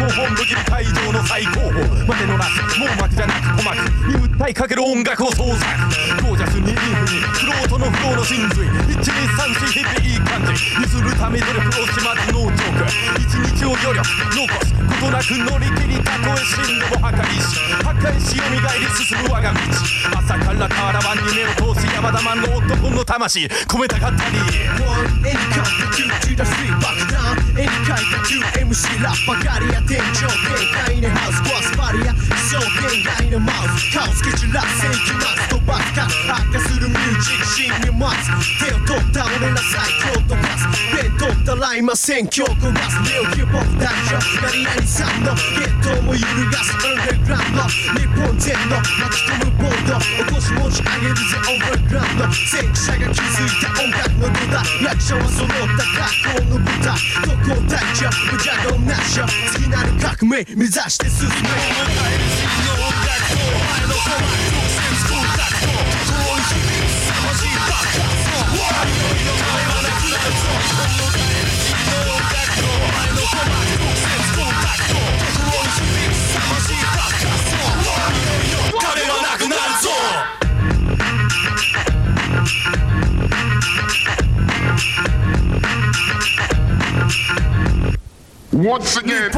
本部切り会場の最高峰までのなすもう幕じゃなく鼓膜に訴えかける音楽を創作ゴージャスにインフにフロートのフローの真髄1234日々いい感じにするため努力をしまずのジョーク一日を余力残すことなく乗り切りたとえ進路も破壊し蘇り進む我が道朝からカラバンに目を通し山田マンの男の魂込めたかったり One any kind of two to the street back down any kind of two MC ラッパガリア天井限界のハウスボスバリアそう限界のマウスカオス蹴散らせいきます飛ばすか発火するミュージックシーンに待つ手を取った俺ら最強と化すペン取ったら今戦況焦がすレオヒップホップ代表何々さんのゲットも揺るがすアンダーグラウンド日本全土巻き込むボード起こし持ち上げるぜオーバーグラウンド先駆者が築いた音楽の土台役者は揃った学校の舞台どこを大地よ無邪道なしよ次なる革命目指して進め Once again.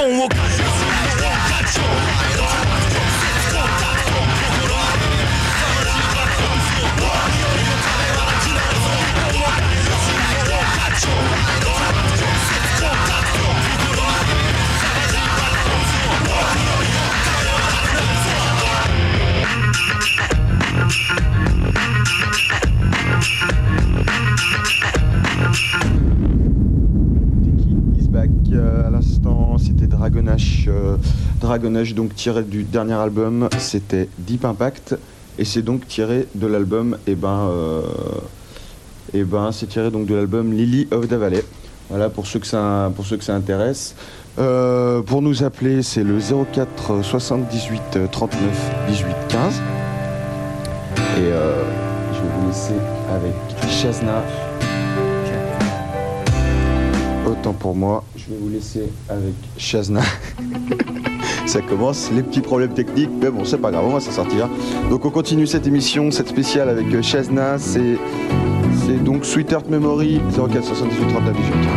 À l'instant, c'était Dragonash, donc tiré du dernier album, c'était Deep Impact, et c'est donc tiré de l'album, c'est tiré donc de l'album Lily of the Valley. Voilà pour ceux que ça intéresse. Pour nous appeler, c'est le 04 78 39 18 15. Et je vais vous laisser avec Shazna. Autant pour moi, je vais vous laisser avec Shazna. Ça commence, les petits problèmes techniques, mais bon, c'est pas grave, on va s'en sortir. Donc on continue cette émission, cette spéciale avec Shazna, c'est donc Sweet Earth Memory, 04 78 39 18 15.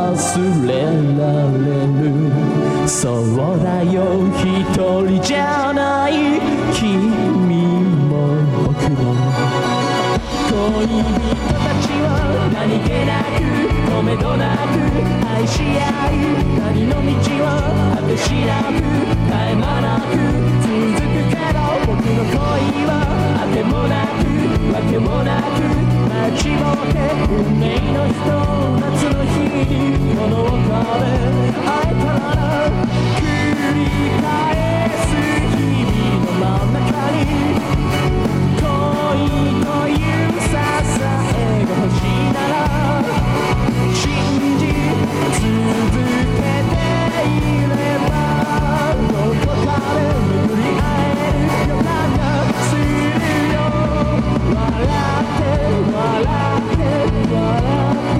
忘れられる。そうだよ、一人じゃない、君も僕も。恋人たちは何気なく止めどなく愛し合い、何の道は果てしなく絶え間なく続くけど、僕の恋はあてもなくわけもなく待ちぼうけ、運命の日と夏の日にこの丘で会えたら繰り返す日々の真ん中に恋という支えが欲しいなら信じ続けていれば、どこかで巡り会える予感がするよ。笑って笑って笑って、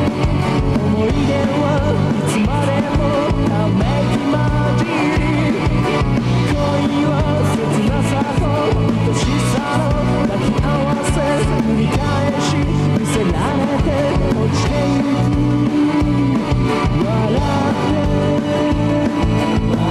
思い出はいつまでもため息混じり、恋は切なさと愛しさの抱き合わせ、繰り返し見せられて落ちてゆく。笑って笑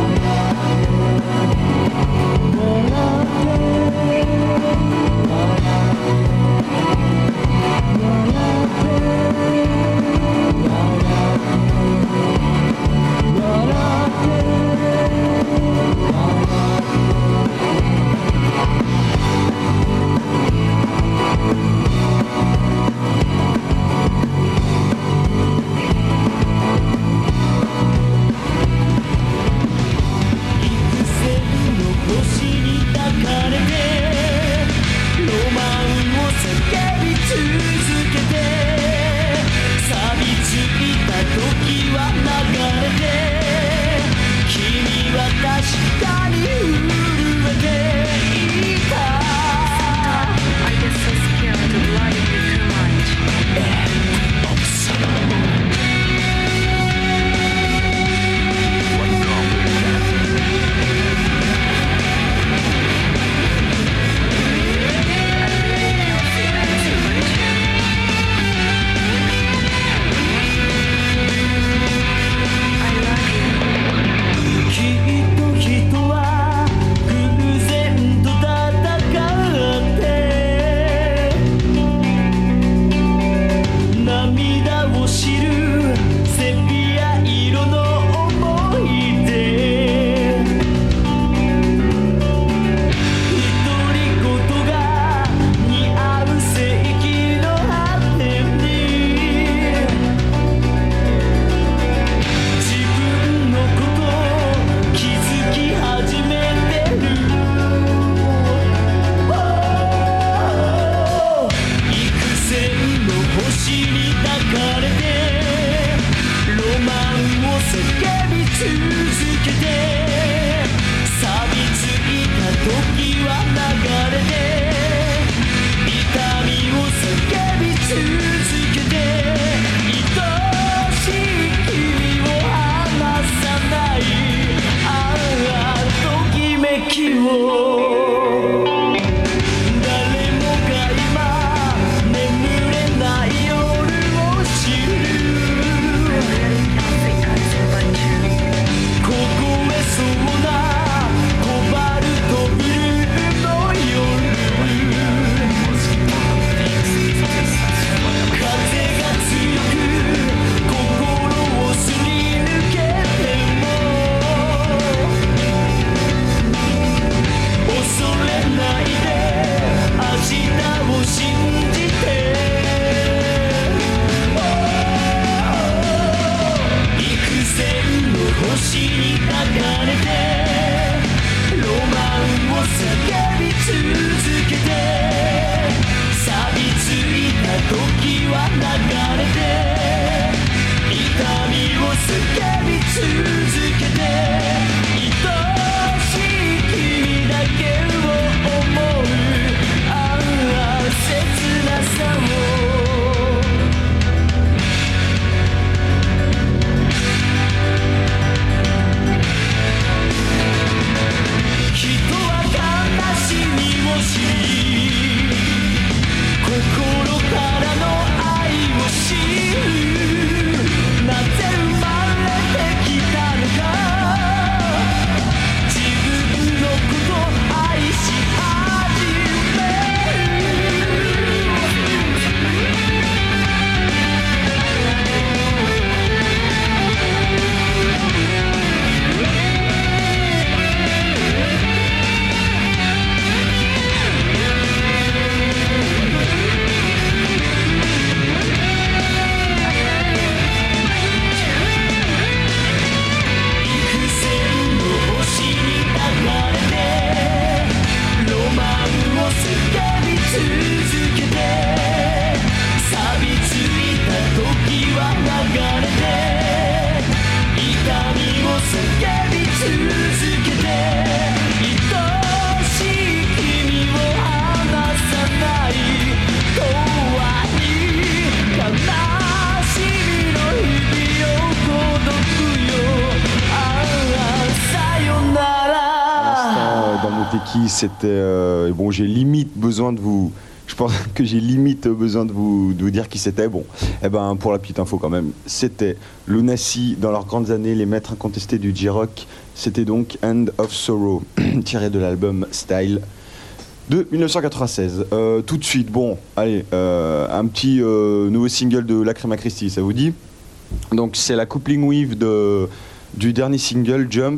叫び続けて愛しい君を離さない永遠に悲しみの日々を孤独よさよなら Dans Moteki, c'était bon. J'ai limite besoin de vous. Je pense que j'ai limite besoin de vous dire qui c'était. Bon, eh ben pour la petite info quand même, c'était Lunacy dans leurs grandes années, les maîtres incontestés du J-Rock. C'était donc End of Sorrow, tiré de l'album Style de 1996. Tout de suite, bon, allez, un petit nouveau single de Lacryma Christi, ça vous dit? Donc c'est la coupling weave du dernier single Jump.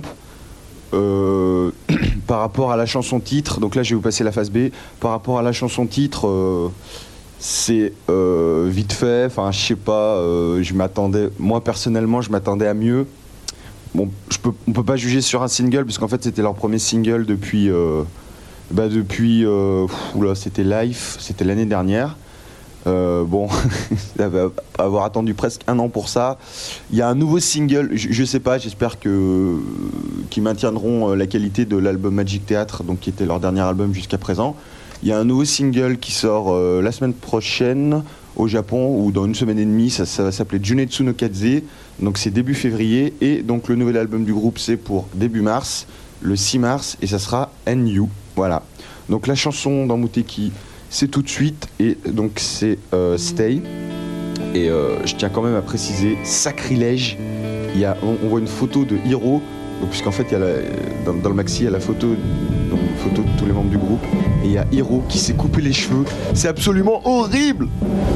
Par rapport à la chanson titre, donc là je vais vous passer la phase B. Par rapport à la chanson titre, c'est vite fait. Enfin, je sais pas. Je m'attendais, moi personnellement, je m'attendais à mieux. Bon, on peut pas juger sur un single puisqu'en fait c'était leur premier single depuis. Oula, c'était Life, c'était l'année dernière. Bon, avoir attendu presque un an pour ça. Il y a un nouveau single, je sais pas, j'espère qu'ils maintiendront la qualité de l'album Magic Theatre, donc qui était leur dernier album jusqu'à présent. Il y a un nouveau single qui sort la semaine prochaine au Japon, ou dans une semaine et demie, ça va s'appeler Junetsu no Kaze, donc c'est début février, et donc le nouvel album du groupe c'est pour début mars, le 6 mars, et ça sera NU, voilà. Donc la chanson dans Moteki, c'est tout de suite, et donc c'est Stay. Et je tiens quand même à préciser, sacrilège, on voit une photo de Hiro, puisqu'en fait il y a dans le maxi il y a la photo, donc une photo de tous les membres du groupe, et il y a Hiro qui s'est coupé les cheveux, c'est absolument horrible.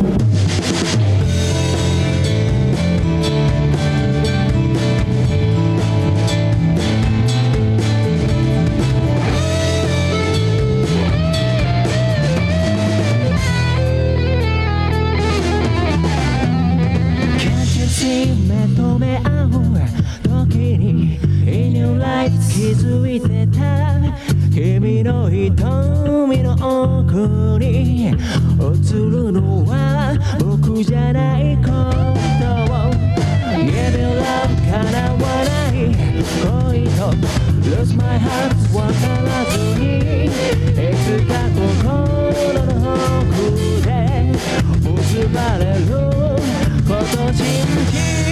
Lose my heart わからずにいつか心の奥で結ばれること信じ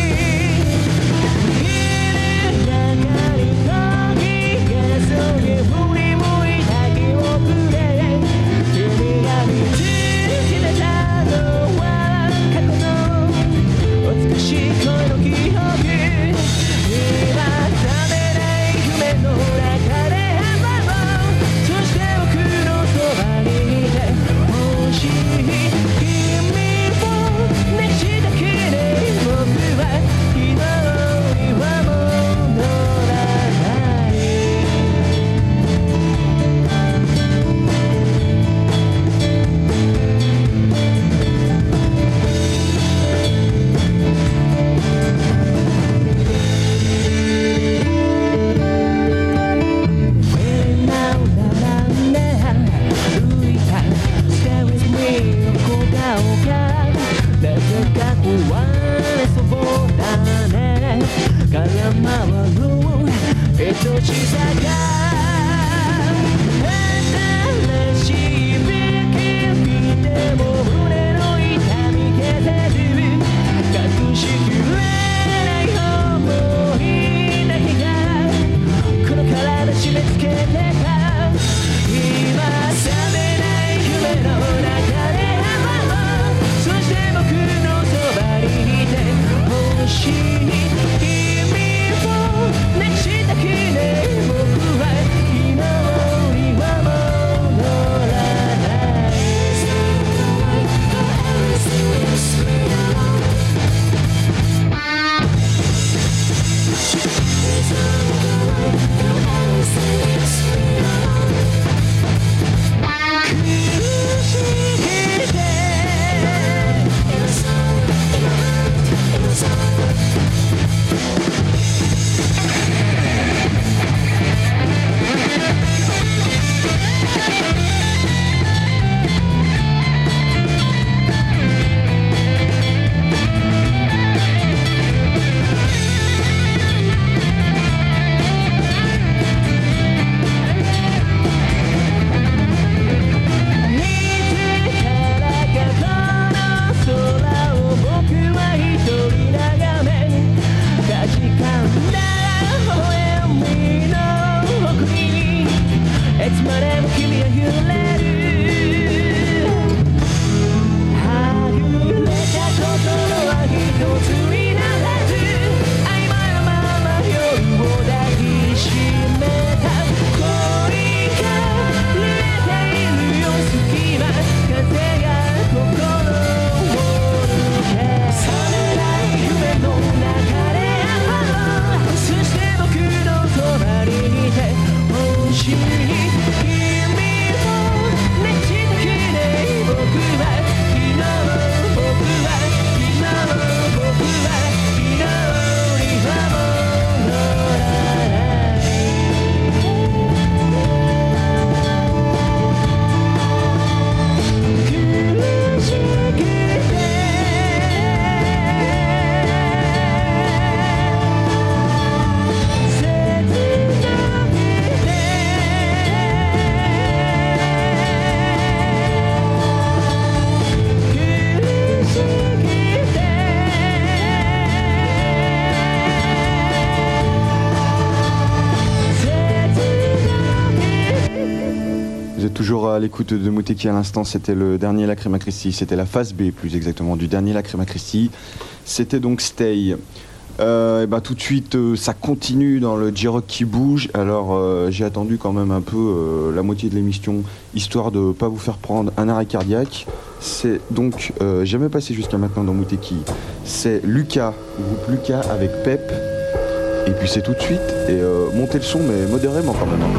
à l'écoute de Mouteki à l'instant, c'était le dernier Lacrima Christi, c'était la phase B plus exactement du dernier Lacrima Christi. C'était donc Stay. Et bah, tout de suite, ça continue dans le J-Rock qui bouge. Alors j'ai attendu quand même un peu la moitié de l'émission, histoire de ne pas vous faire prendre un arrêt cardiaque. C'est donc jamais passé jusqu'à maintenant dans Mouteki. C'est Lucas, groupe Lucas avec Pep. Et puis c'est tout de suite. Et montez le son, mais modérément quand même.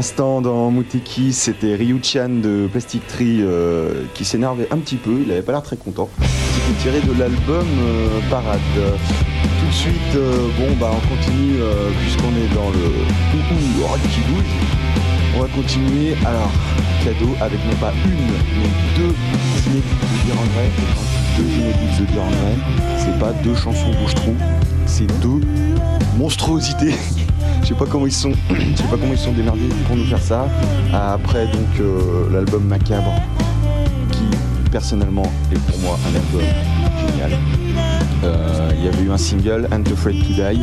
l'instant dans Muteki, c'était Ryu-chan de Plastic Tree qui s'énervait un petit peu, il avait pas l'air très content. C'était tiré de l'album Parade. Tout de suite, on continue puisqu'on est dans le rock qui bouge. On va continuer, alors, cadeau avec non pas une, mais deux inédites de Dire en vrai. Et quand je dis deux inédites de Dire en vrai, c'est pas deux chansons bouche-trou, c'est deux monstruosités. Je sais pas comment ils sont démerdés pour nous faire ça. Après donc l'album Macabre, qui personnellement est pour moi un album génial. Il y avait eu un single, Ain't Afraid to Die.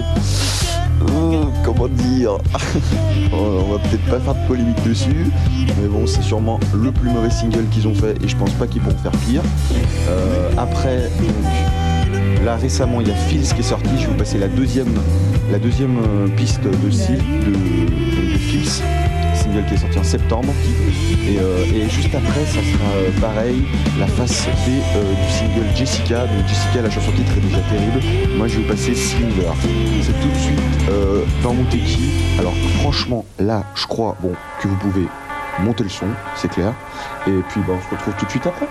Comment dire on va peut-être pas faire de polémique dessus, mais bon, c'est sûrement le plus mauvais single qu'ils ont fait et je pense pas qu'ils pourront faire pire. Après, donc, là récemment, il y a Fields qui est sorti. Je vais vous passer la deuxième piste de Fields, single qui est sorti en septembre. Et juste après, ça sera pareil, la face B du single Jessica. Donc Jessica, la chanson titre est déjà terrible. Moi, je vais vous passer Slinger. C'est tout de suite dans Muteki. Alors franchement, là, je crois que vous pouvez monter le son, c'est clair. Et puis on se retrouve tout de suite après.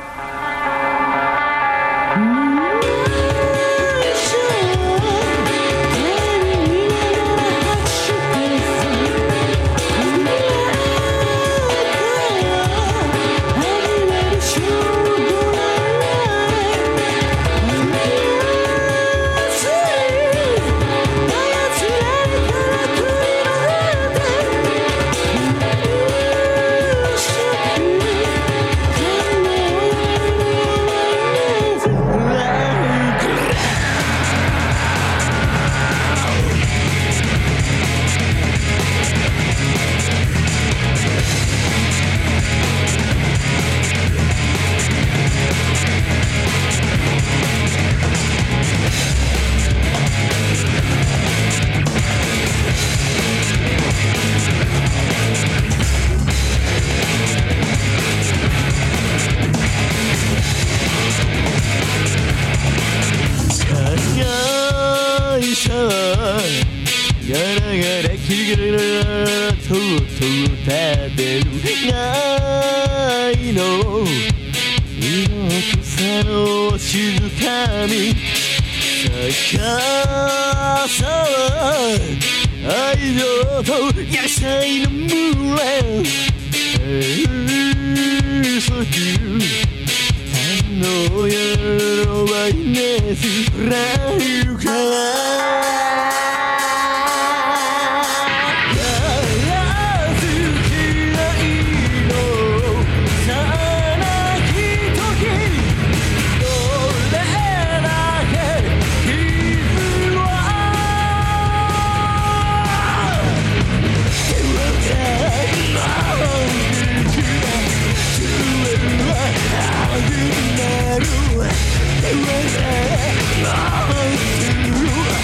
Oh,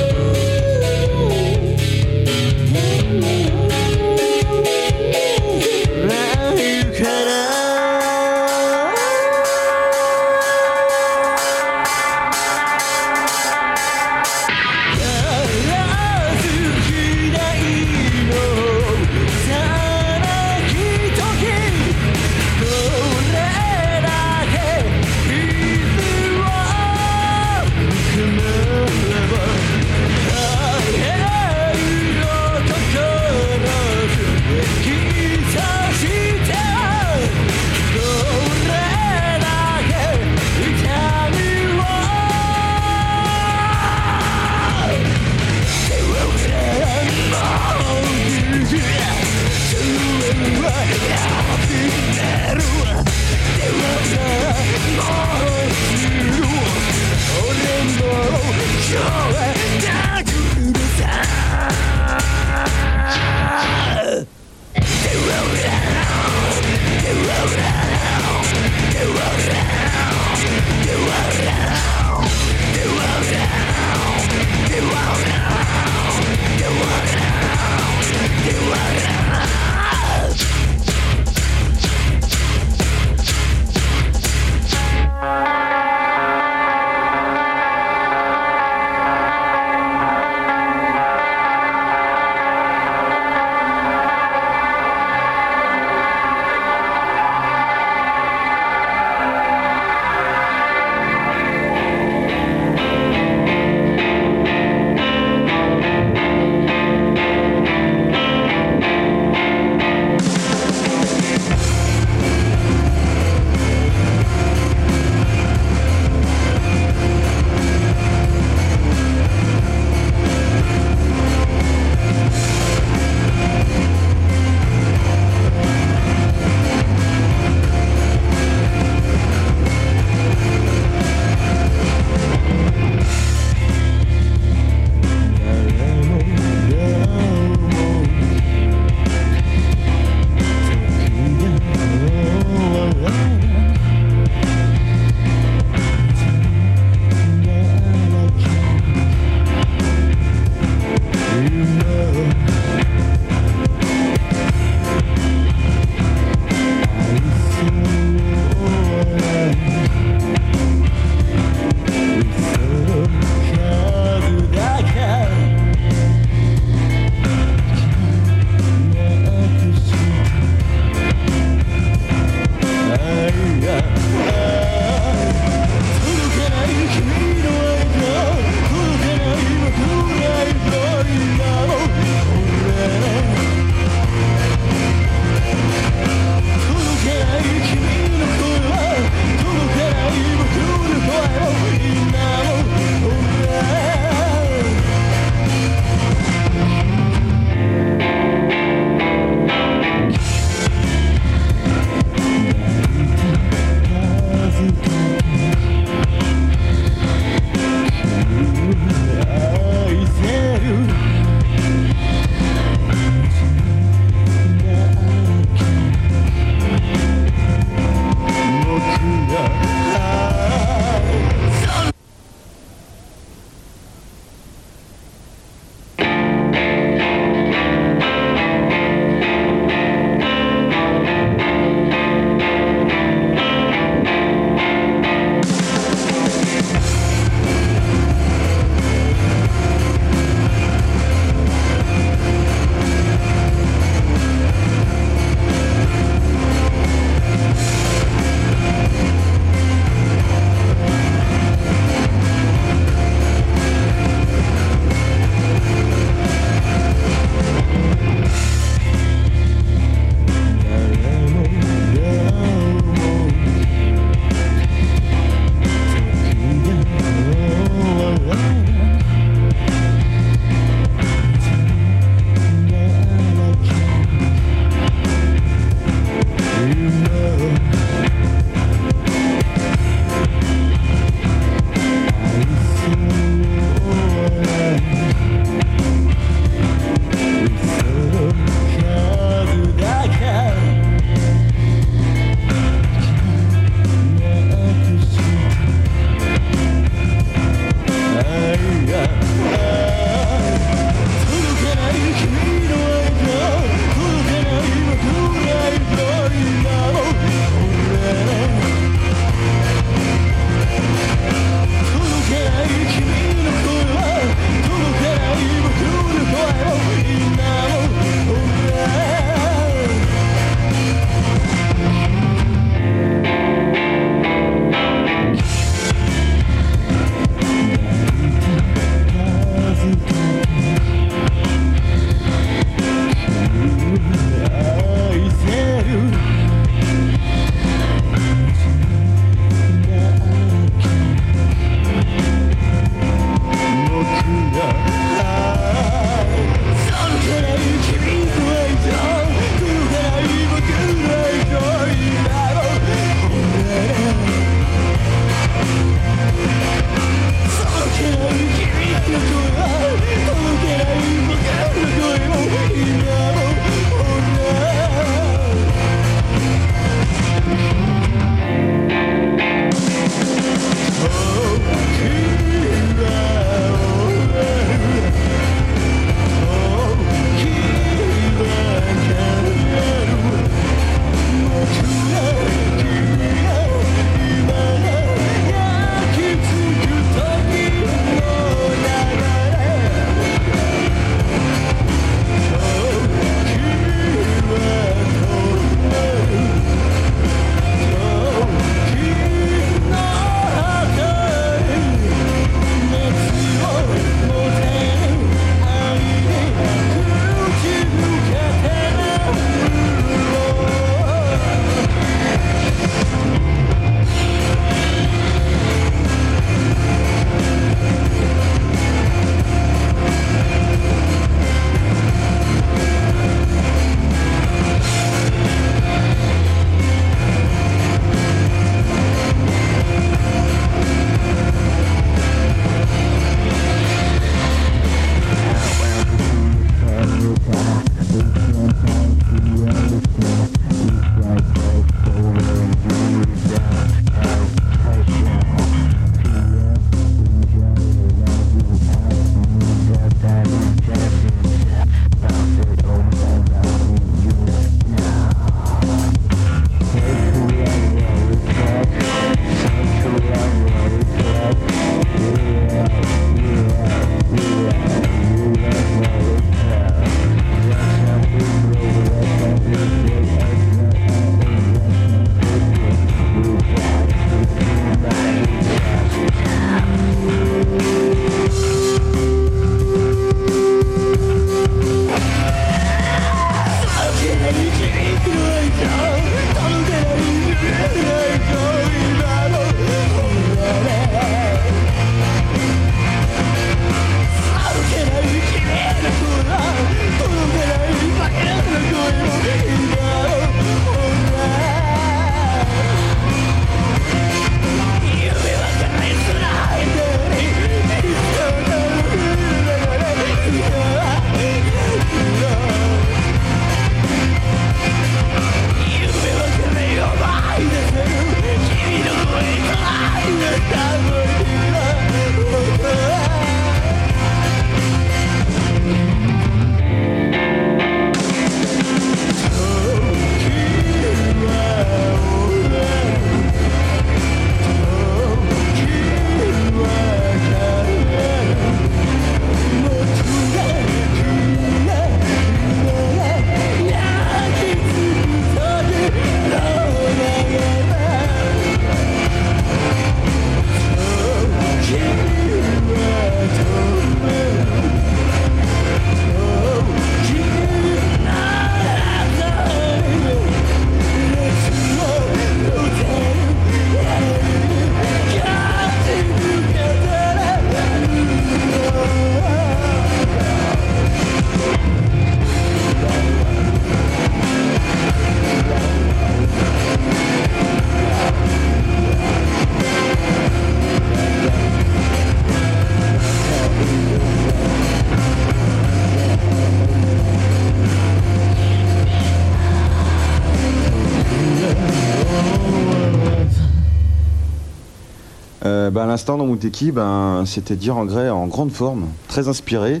À l'instant dans Muteki, c'était Dire en Grey en grande forme, très inspiré.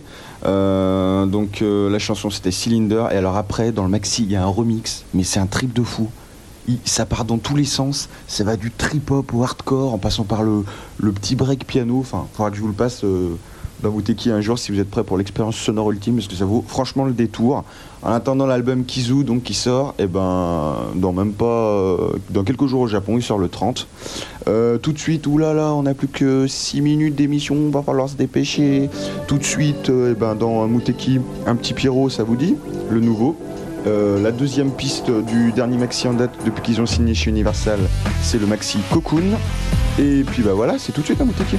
La chanson c'était Cylinder, et alors après dans le maxi il y a un remix, mais c'est un trip de fou. Ça part dans tous les sens, ça va du trip-hop au hardcore en passant par le petit break piano. Enfin, il faudra que je vous le passe dans Muteki un jour si vous êtes prêts pour l'expérience sonore ultime, parce que ça vaut franchement le détour. En attendant l'album Kizu donc qui sort, dans quelques jours au Japon, il sort le 30. Tout de suite, oulala, on n'a plus que 6 minutes d'émission, va falloir se dépêcher. Tout de suite, dans Muteki, un petit Pierrot, ça vous dit, le nouveau. La deuxième piste du dernier maxi en date depuis qu'ils ont signé chez Universal, c'est le maxi Cocoon. Et puis voilà, c'est tout de suite à Muteki.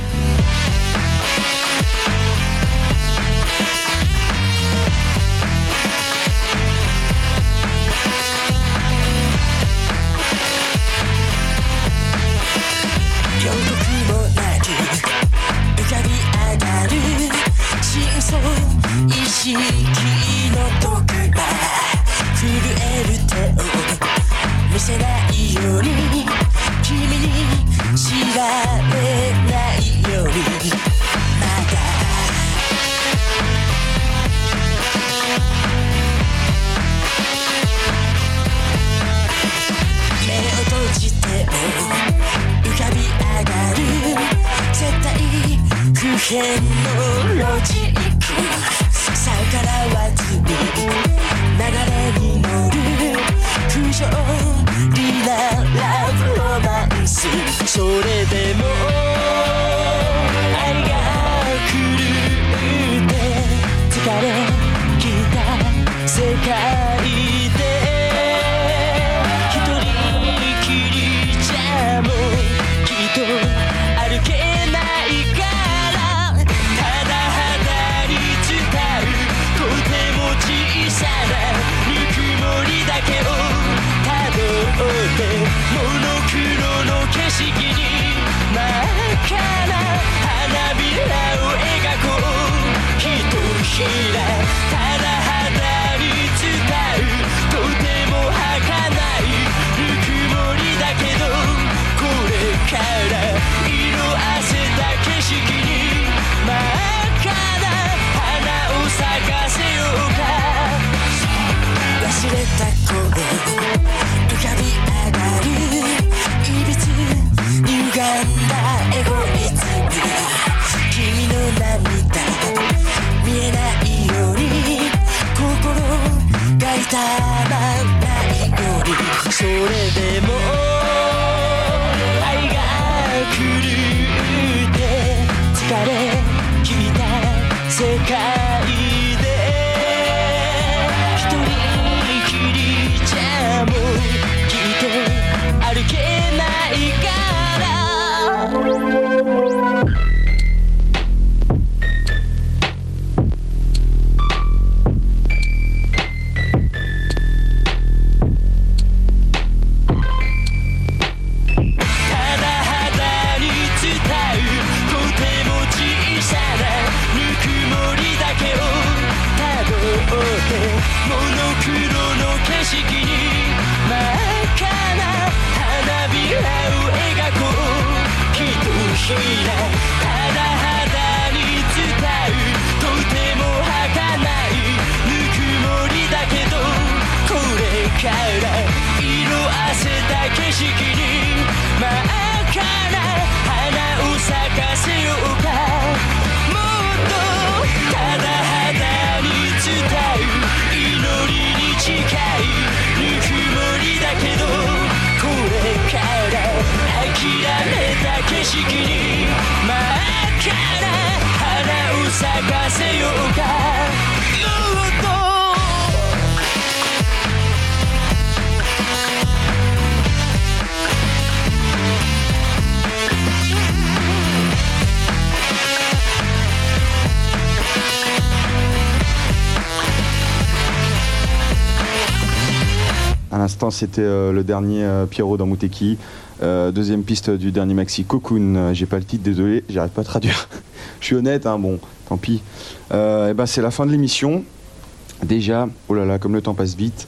C'était le dernier Pierrot dans Muteki, deuxième piste du dernier maxi Cocoon. J'ai pas le titre, désolé, j'arrive pas à traduire. Je suis honnête, bon, tant pis. C'est la fin de l'émission. Déjà, oh là là, comme le temps passe vite.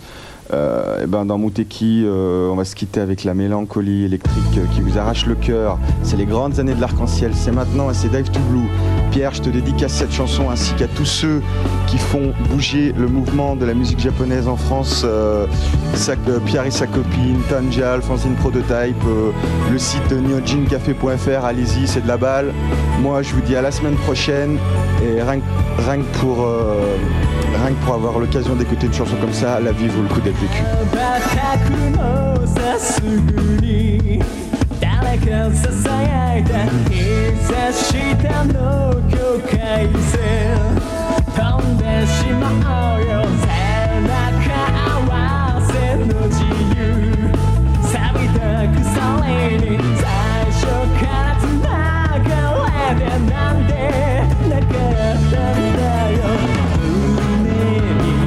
Et ben dans Mouteki, on va se quitter avec la mélancolie électrique qui vous arrache le cœur. C'est les grandes années de l'arc-en-ciel, c'est maintenant et c'est Dive to Blue. Pierre, je te dédicace cette chanson ainsi qu'à tous ceux qui font bouger le mouvement de la musique japonaise en France. Pierre et sa copine, Tanja, Alphonsine Prototype, le site neojincafé.fr, allez-y, c'est de la balle. Moi, je vous dis à la semaine prochaine et rien que pour avoir l'occasion d'écouter une chanson comme ça, la vie vaut le coup d'être vécue. 誰かささやいた日差したの境界線飛んでしまうよ背中合わせの自由錆びた鎖に最初から繋がれてなんてなかったんだよ胸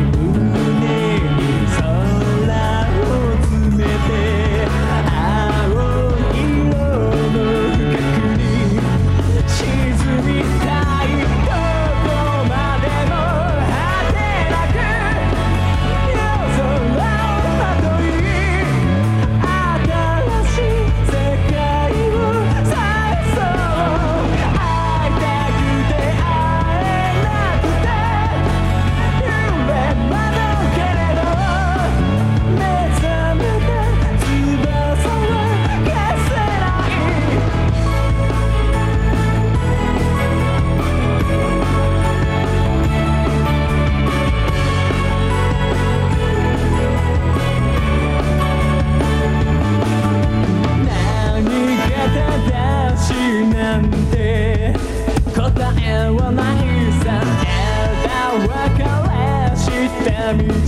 に空を詰めて答えはないさ枝分かれした道